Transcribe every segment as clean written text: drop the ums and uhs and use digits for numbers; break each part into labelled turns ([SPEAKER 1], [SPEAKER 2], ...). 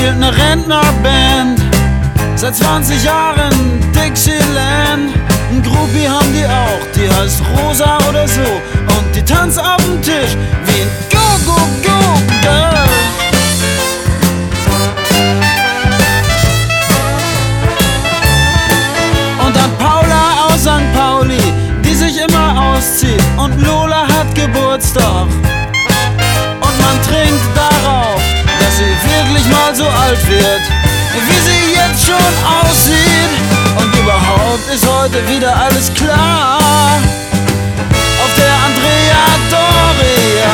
[SPEAKER 1] spielt ne Rentnerband. Seit 20 Jahren Dixieland. Ein Groupie haben die auch, die heißt Rosa oder so. Und die tanzt auf dem Tisch wie ein Go-Go-Go-Girl. Und dann Paula aus St. Pauli, die sich immer auszieht. Und Lola hat Geburtstag. Und man trinkt darauf, dass sie wirklich mal so alt wird, wie sie jetzt schon aussieht. Und überhaupt ist heute wieder alles klar auf der Andrea Doria.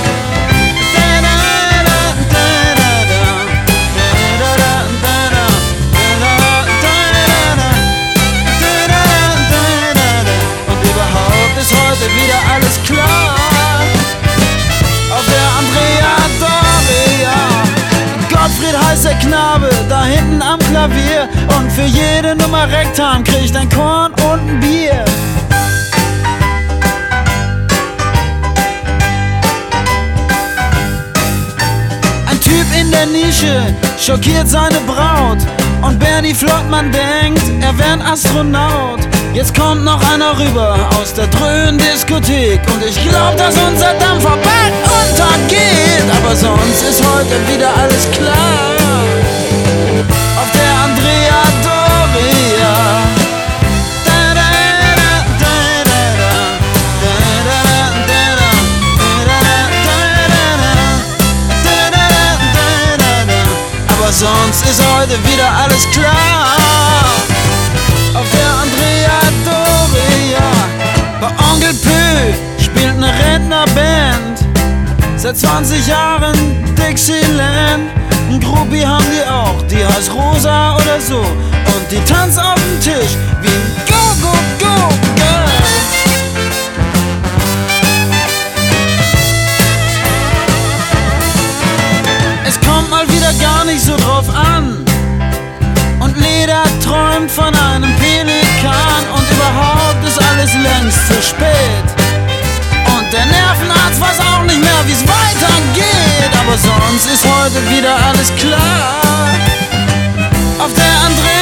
[SPEAKER 1] Und überhaupt ist heute wieder alles klar auf der Andrea Doria. Gottfried heißt der Knabe, da hinten am Klavier. Und für jede Nummer Rektam kriegt ein Korn und ein Bier. Ein Typ in der Nische schockiert seine Braut. Und Bernie Flottmann denkt, er wär ein Astronaut. Jetzt kommt noch einer rüber aus der Dröhn-Diskothek. Und ich glaub, dass unser Dampferbett untergeht. Aber sonst ist heute wieder alles klar auf der Andrea Doria. Aber sonst ist heute wieder alles klar auf der Andrea Doria. Bei Onkel Pö spielt ne Rentnerband. Seit 20 Jahren Dixieland. Ein Groupie haben die auch, die heißt Rosa oder so. Und die tanzt auf dem Tisch wie ein Go-Go-Go-Girl. Es kommt mal wieder gar nicht so drauf an. Und Leda träumt von einem Pelikan. Und überhaupt ist alles längst zu spät. Und der Nervenarzt weiß auch nicht mehr, wie's weitergeht. Aber sonst ist heute wieder alles klar auf der Andrea